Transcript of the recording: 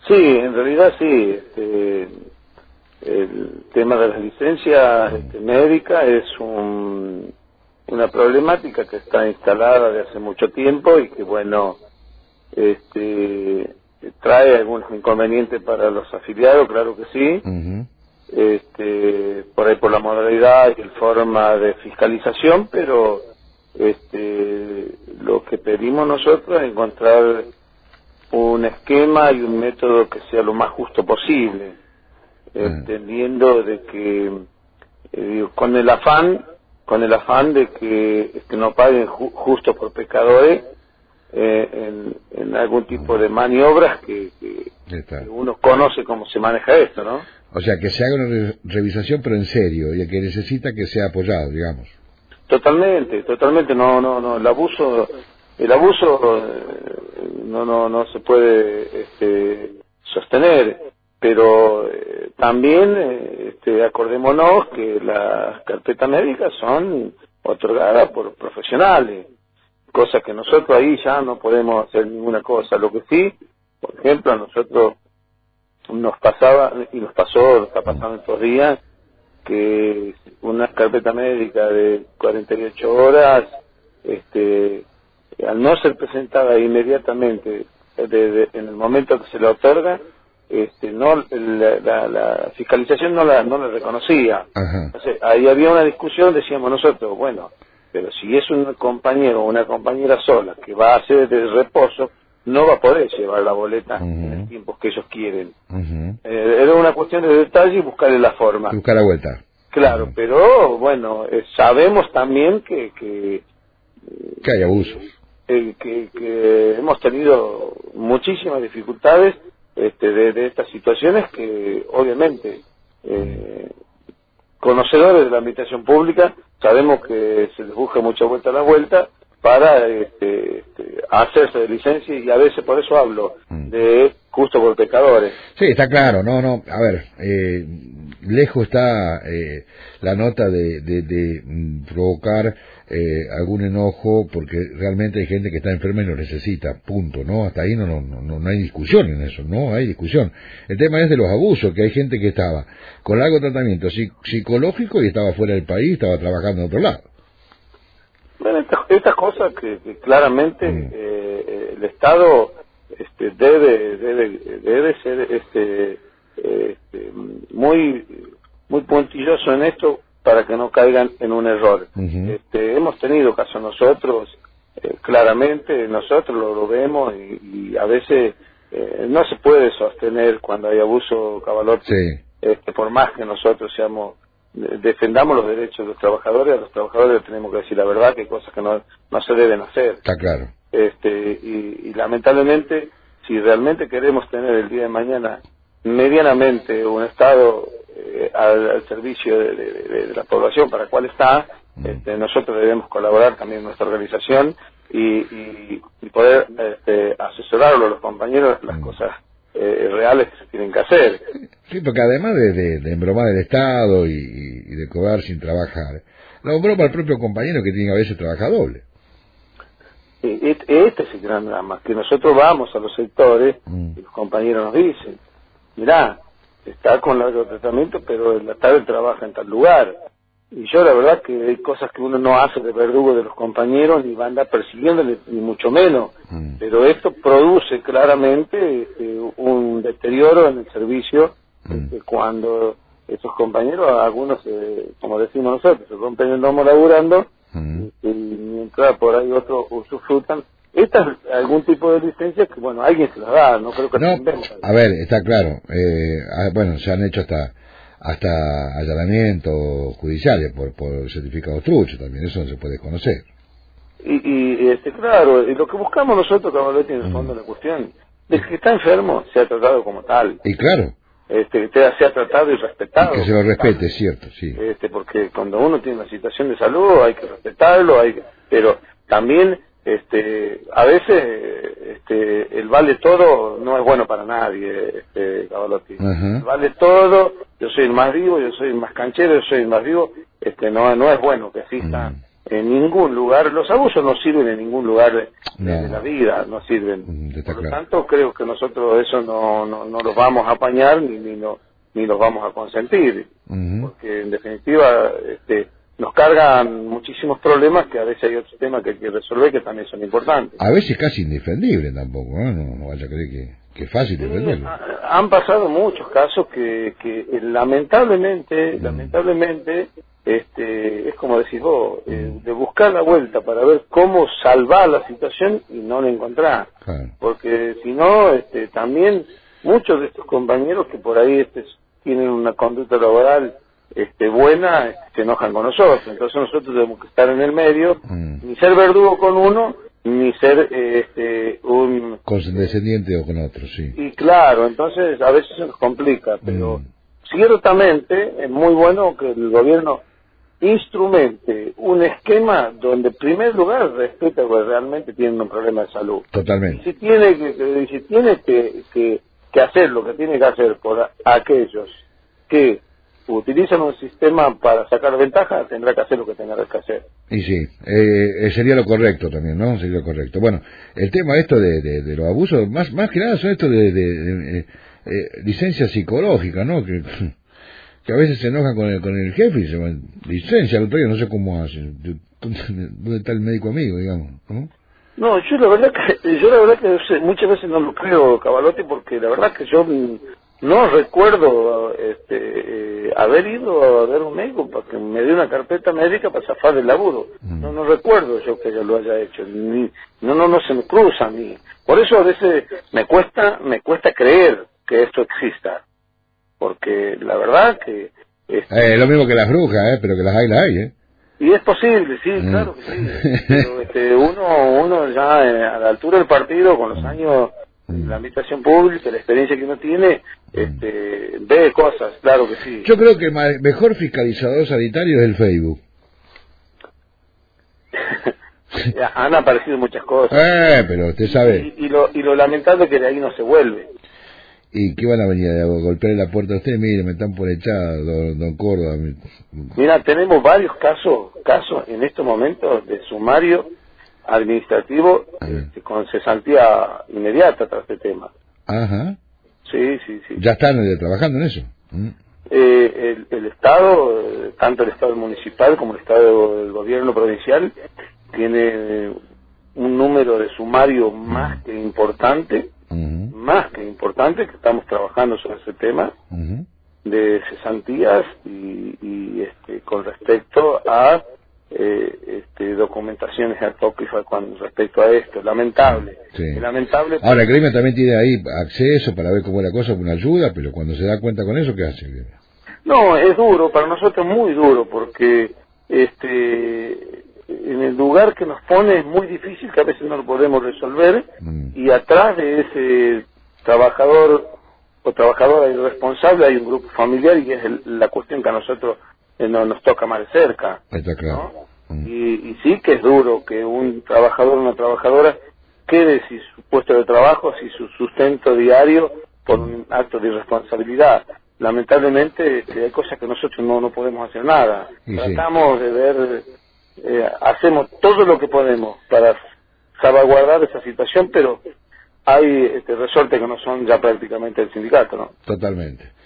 Sí, en realidad sí. El tema de las licencias médicas es una problemática que está instalada de hace mucho tiempo y que, bueno, trae algunos inconvenientes para los afiliados, claro que sí. Ujú. Por ahí por la modalidad y el forma de fiscalización, pero lo que pedimos nosotros es encontrar un esquema y un método que sea lo más justo posible, entendiendo de que digo, con el afán de que no paguen justo por pecadores, en algún tipo de maniobras que Está. uno conoce cómo se maneja esto, ¿no? O sea, que se haga una revisación, pero en serio, y el que necesita que sea apoyado, digamos. Totalmente, no, el abuso no se puede sostener, pero también acordémonos que las carpetas médicas son otorgadas por profesionales, cosa que nosotros ahí ya no podemos hacer ninguna cosa. Lo que sí, por ejemplo, a nosotros nos pasaba y nos está pasando estos días, que una carpeta médica de 48 horas, al no ser presentada inmediatamente en el momento que se la otorga, la fiscalización no la reconocía. Ajá. Entonces, ahí había una discusión, decíamos nosotros, bueno, pero si es un compañero o una compañera sola que va a hacer de reposo, no va a poder llevar la boleta en el tiempo que ellos quieren. Era una cuestión de detalle y buscarle la forma. Buscar la vuelta. Claro, pero bueno, sabemos también que hay abusos. Que hemos tenido muchísimas dificultades de estas situaciones que obviamente conocedores de la administración pública sabemos que se les busca mucha vuelta a la vuelta para hacerse de licencia, y a veces por eso hablo de justo por pecadores. Sí, está claro, a ver, lejos está la nota de provocar algún enojo, porque realmente hay gente que está enferma y lo necesita, punto, ¿no? Hasta ahí no hay discusión en eso, no hay discusión. El tema es de los abusos, que hay gente que estaba con largo tratamiento psicológico y estaba fuera del país, estaba trabajando en otro lado. Bueno, estas cosas que claramente el Estado debe ser muy puntilloso en esto para que no caigan en un error. Hemos tenido casos nosotros, claramente nosotros lo vemos y a veces no se puede sostener cuando hay abuso, Cavalotti. Sí. Por más que nosotros defendamos los derechos de los trabajadores, a los trabajadores les tenemos que decir la verdad, que hay cosas que no se deben hacer. Está claro. Y lamentablemente, si realmente queremos tener el día de mañana medianamente un Estado al servicio de la población para la cual está, nosotros debemos colaborar también en nuestra organización y poder asesorarlo a los compañeros las cosas reales que se tienen que hacer. Sí, porque además de embromar el Estado y de cobrar sin trabajar, lo embroma el propio compañero que tiene a veces trabaja doble. Este es el gran drama, que nosotros vamos a los sectores y los compañeros nos dicen, mirá, está con largo tratamiento, pero en la tarde trabaja en tal lugar. Y yo la verdad que hay cosas que uno no hace de verdugo de los compañeros, ni va a andar persiguiéndole, ni mucho menos. Pero esto produce claramente un deterioro en el servicio, cuando esos compañeros, algunos, como decimos nosotros, se rompen el lomo laburando, y mientras por ahí otros usufrutan. Esta es algún tipo de licencia que, bueno, alguien se la da, no creo que no, a ver, está claro, bueno, se han hecho hasta allanamientos judiciales por certificados truchos también, eso no se puede conocer. Claro, y lo que buscamos nosotros, Cavalotti, en el fondo de la cuestión, es que está enfermo, se ha tratado como tal. Y claro. Se ha tratado y respetado. Y que se lo respete, es cierto, sí. Porque cuando uno tiene una situación de salud hay que respetarlo, pero también a veces el vale todo no es bueno para nadie, Cavalotti. Vale todo, yo soy el más vivo, yo soy el más canchero, yo soy el más vivo, no es bueno que exista en ningún lugar, los abusos no sirven en ningún lugar de la vida, no sirven. Por lo tanto, creo que nosotros eso no los vamos a apañar ni los vamos a consentir, porque en definitiva nos cargan muchísimos problemas, que a veces hay otros temas que hay que resolver que también son importantes. A veces casi indefendible tampoco, ¿no? No vaya a creer que es fácil defenderlo. Han pasado muchos casos que lamentablemente es como decís vos, de buscar la vuelta para ver cómo salvar la situación y no la encontrar. Claro. Porque si no, también muchos de estos compañeros que por ahí tienen una conducta laboral buena, se enojan con nosotros. Entonces nosotros tenemos que estar en el medio, ni ser verdugo con uno, ni ser un condescendiente o con otro, sí. Y claro, entonces a veces se nos complica, pero ciertamente es muy bueno que el gobierno instrumente un esquema donde en primer lugar respeta que realmente tienen un problema de salud. Totalmente. Y si tiene que hacer lo que tiene que hacer por aquellos que utilizan un sistema para sacar ventaja, tendrá que hacer lo que tenga que hacer. Y sí, sería lo correcto también, ¿no? Sería lo correcto. Bueno, el tema esto de los abusos, más que nada son estos de licencia psicológica, ¿no? Que a veces se enojan con el jefe y se van, licencia, al otro día no sé cómo hacen. ¿Dónde está el médico amigo, digamos? ¿No? No, yo la verdad que muchas veces no lo creo, Cavalotti, porque la verdad que yo no recuerdo haber ido a ver un médico para que me dé una carpeta médica para zafar del laburo. No recuerdo yo que yo lo haya hecho. No se me cruza a mí. Por eso a veces me cuesta creer que esto exista. Porque la verdad que lo mismo que las brujas, pero que las hay, ¿eh? Y es posible, sí, claro que sí. Pero uno ya a la altura del partido, con los años, la administración pública, la experiencia que uno tiene, ve cosas, claro que sí. Yo creo que el mejor fiscalizador sanitario es el Facebook. Han aparecido muchas cosas. Pero usted sabe. Y lo lamentable es que de ahí no se vuelve. ¿Y qué van a venir a golpear la puerta a usted? Mire, me están por echar, don Córdoba. Mira, tenemos varios casos en estos momentos de sumario administrativo con cesantía inmediata tras este tema. Ajá. Sí. ¿Ya están trabajando en eso? El Estado, tanto el Estado municipal como el Estado del gobierno provincial, tiene un número de sumario más que importante, que estamos trabajando sobre ese tema de cesantías y con respecto a documentaciones apócrifas con respecto a esto. Lamentable. Lamentable. Ahora, el gremio también tiene ahí acceso para ver cómo es la cosa, con ayuda, pero cuando se da cuenta con eso, ¿qué hace el gremio? No, es duro, para nosotros muy duro, porque en el lugar que nos pone es muy difícil, que a veces no lo podemos resolver, y atrás de ese trabajador o trabajadora irresponsable hay un grupo familiar, y es la cuestión que a nosotros nos toca más de cerca. Está claro. ¿No? Y sí que es duro que un trabajador o una trabajadora quede sin su puesto de trabajo, sin su sustento diario por un acto de irresponsabilidad. Lamentablemente hay cosas que nosotros no podemos hacer nada. Tratamos de ver, hacemos todo lo que podemos para salvaguardar esa situación, pero hay resortes que no son ya prácticamente el sindicato, ¿no? Totalmente.